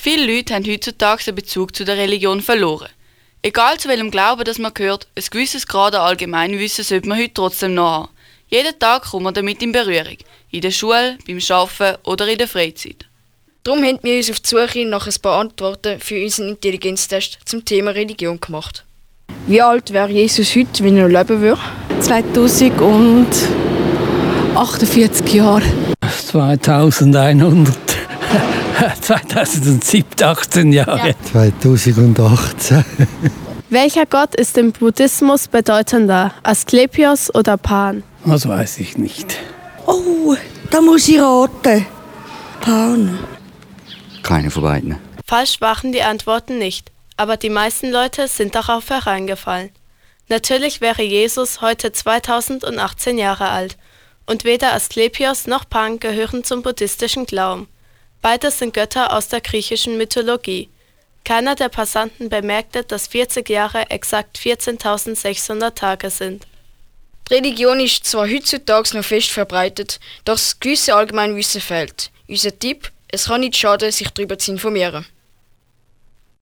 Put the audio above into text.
Viele Leute haben heutzutage den Bezug zu der Religion verloren. Egal zu welchem Glauben das man gehört, ein gewisses Grad an Allgemeinwissen sollte man heute trotzdem noch haben. Jeden Tag kommt man damit in Berührung. In der Schule, beim Arbeiten oder in der Freizeit. Darum haben wir uns auf die Suche nach ein paar Antworten für unseren Intelligenztest zum Thema Religion gemacht. Wie alt wäre Jesus heute, wenn er noch leben würde? 2048 Jahre. 2100. 2017, 18 Jahre. 2018. Welcher Gott ist im Buddhismus bedeutender? Asklepios oder Pan? Das weiß ich nicht. Oh, da muss ich raten. Pan. Keine von beiden. Falsch waren die Antworten nicht, aber die meisten Leute sind darauf hereingefallen. Natürlich wäre Jesus heute 2018 Jahre alt und weder Asklepios noch Pan gehören zum buddhistischen Glauben. Beides sind Götter aus der griechischen Mythologie. Keiner der Passanten bemerkte, dass 40 Jahre exakt 14.600 Tage sind. Die Religion ist zwar heutzutage noch fest verbreitet, doch das gewisse Allgemeinwissen fehlt. Unser Tipp: Es kann nicht schaden, sich darüber zu informieren.